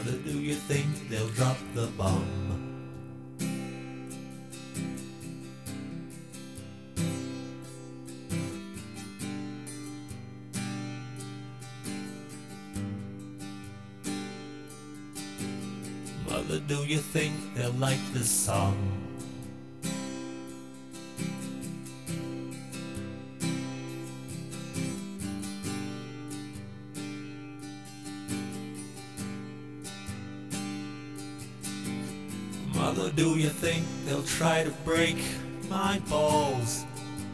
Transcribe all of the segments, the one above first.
Mother, do you think they'll drop the bomb? Mother, do you think they'll like this song? Mother, do you think they'll try to break my balls?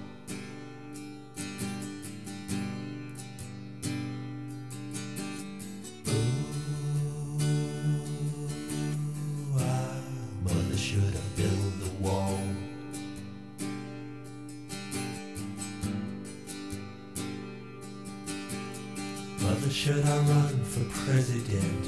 Mother, should I build the wall? Mother, should I run for president?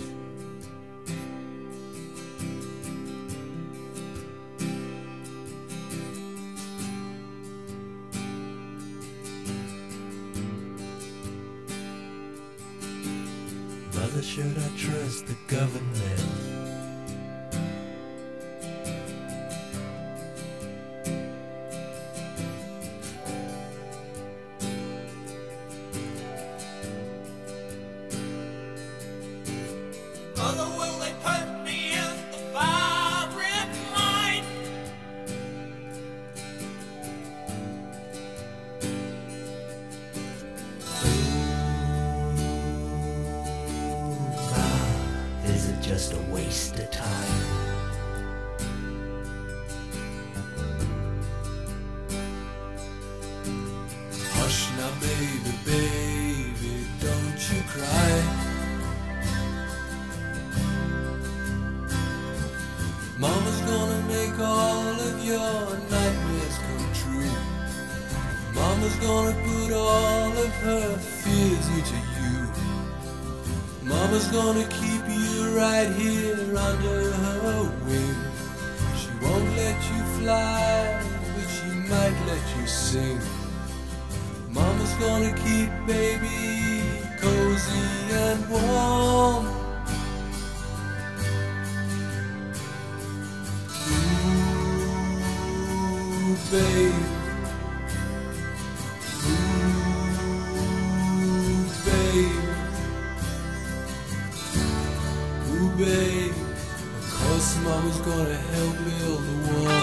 Mother, should I trust the government? Mother, will they put me in the firing line? Is it just a waste of time? Hush now, baby, baby, don't you cry. Mama's gonna make all of your nightmares come true. Mama's gonna put all of her fears into you. Mama's gonna keep you right here under her wing. She won't let you fly, but she might let you sing. Mama's gonna keep baby cozy and warm. Ooh, babe. Ooh, babe. Ooh, babe, of course Mama's gonna help build the wall.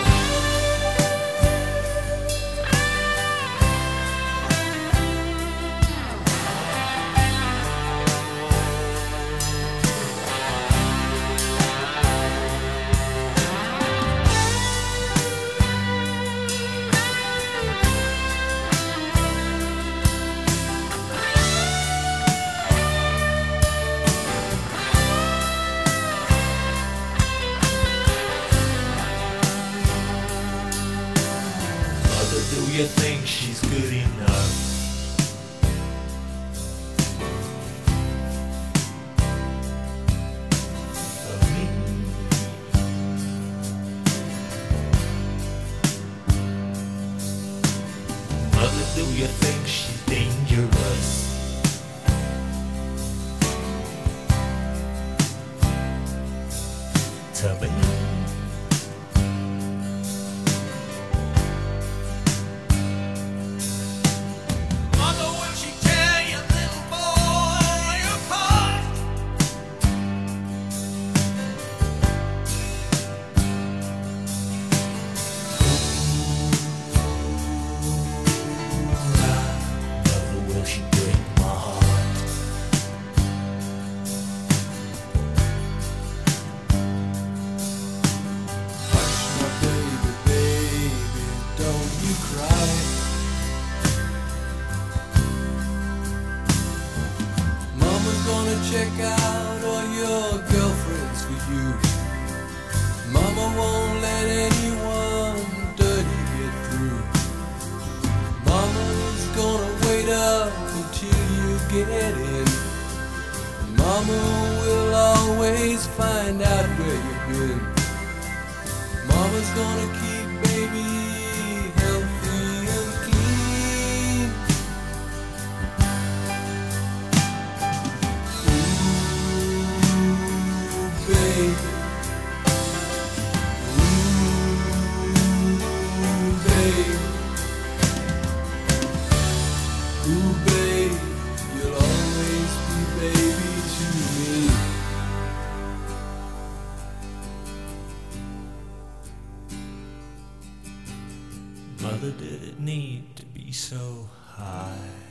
Do you think she's good enough? For me? Mother, do you think she's dangerous? To me? Check out all your girlfriends for you. Mama won't let anyone dirty get through. Mama's gonna wait up until you get in. Mama will always find out where you've been. Mama's gonna keep baby healthy and clean. Mother, did it need to be so high?